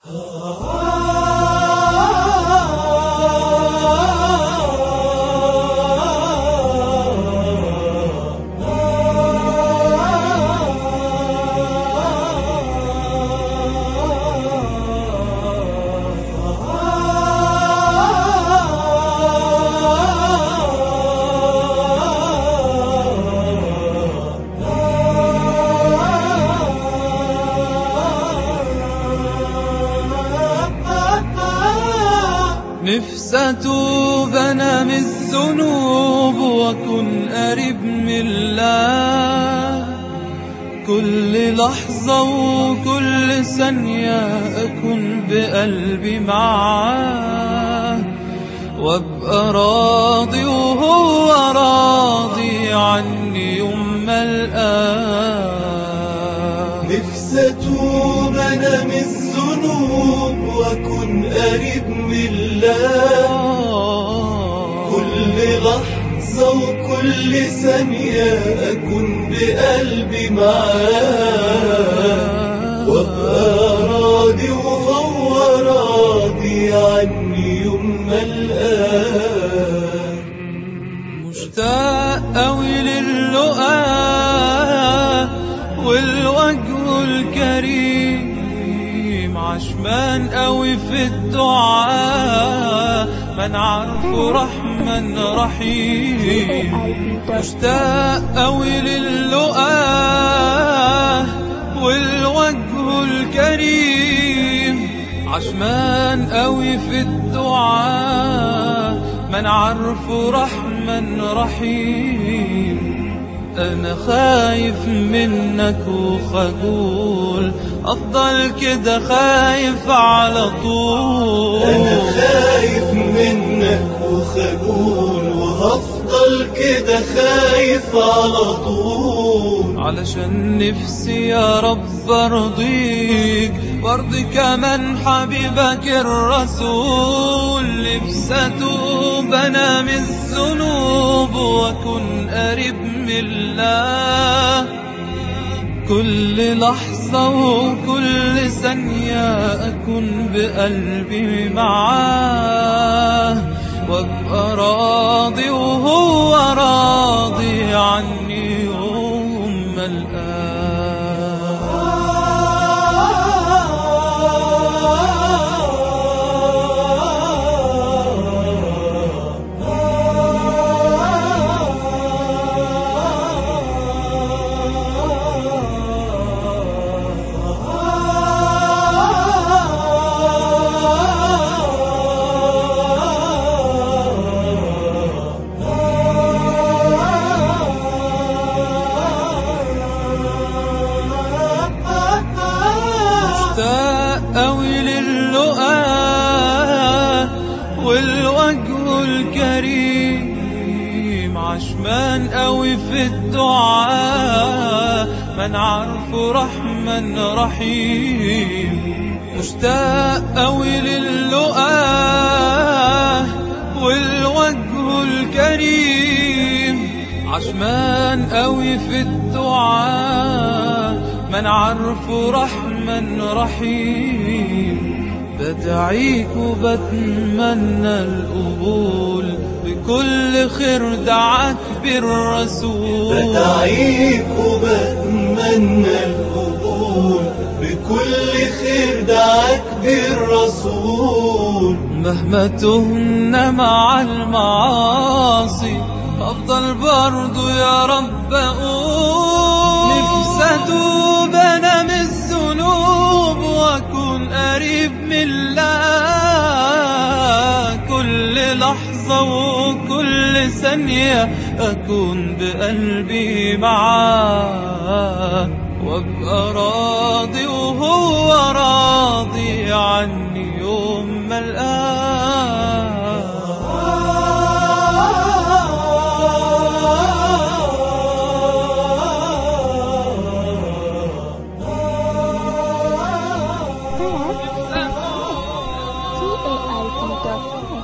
نفسي أتوب أنا من الذنوب وأكون قريب من الله، كل لحظة وكل ثانية أكون بقلبي معاه، وأبقى راضي وهو راضي عني يوم ما ألقاه. نفسي أتوب أنا من الذنوب وأكون قريب من الله، كل لحظة وكل ثانية أكون بقلبي معاه، وأبقى راضي وهو راضي عني يوم ما ألقاه. مشتاق أوي للقاء والوجه الكريم، عشمان قوي في الدعاء من عارفه رحمن رحيم. مشتاق قوي للقاء والوجه الكريم، عشمان قوي في الدعاء من عارفه رحمن رحيم. أنا خايف منك وخجول، أفضل كده خايف على طول. أنا خايف منك وخجول وهفضل كده خايف على طول، علشان نفسي يا رب أرضيك وارضي كمان حبيبك الرسول. نفسي أتوب أنا من الذنوب وأكون قريب من الله، كل لحظة وكل ثانية أكون بقلبي معاه، وأبقى راضي وهو راضي عني يوم ما ألقاه. أوي للقاء والوجه الكريم، عشمان قوي في الدعاء من عارفه رحمن رحيم. مشتاق قوي للقاء والوجه الكريم، عشمان قوي في الدعاء من عارفه رحمن رحيم. بدعيك وبتمنى القبول بكل خير دعاك بالرسول. بدعيك وبتمنى القبول بكل خير دعاك بالرسول. مهما تهنا مع المعاصي أفضل برضو يا رب أقول. نفسي أتوب أنا من الذنوب وأكون قريب من الله، كل لحظة وكل ثانية أكون بقلبي معاه، وأبقى راضي وهو راضي عني يوم ما ألقاه. TAIP.com